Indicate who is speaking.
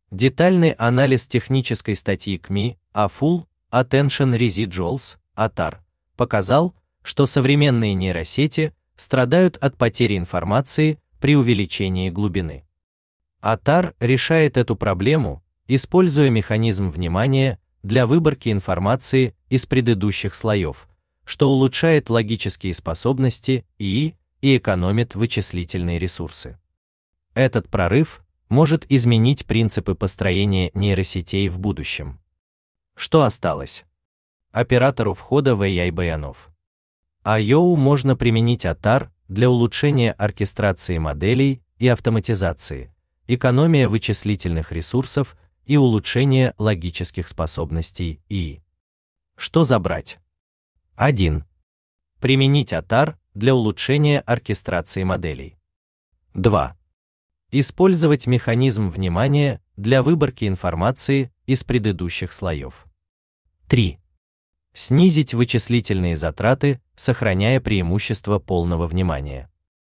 Speaker 1: Детальный анализ технической статьи КМИ о Full Attention Residuals (ATAR) показал, что современные нейросети страдают от потери информации при увеличении глубины. ATAR решает эту проблему, используя механизм внимания для выборки информации из предыдущих слоев, что улучшает логические способности ИИ и экономит вычислительные ресурсы. Этот прорыв может изменить принципы построения нейросетей в будущем. Что осталось? Оператору входа в AI баянов. I/O можно применить ATAR для улучшения оркестрации моделей и автоматизации, экономия вычислительных ресурсов и улучшения логических способностей ИИ. Что забрать? 1. Применить ATAR для улучшения оркестрации моделей. 2. Использовать механизм внимания для выборки информации из предыдущих слоев. 3. Снизить вычислительные затраты, сохраняя преимущество полного внимания.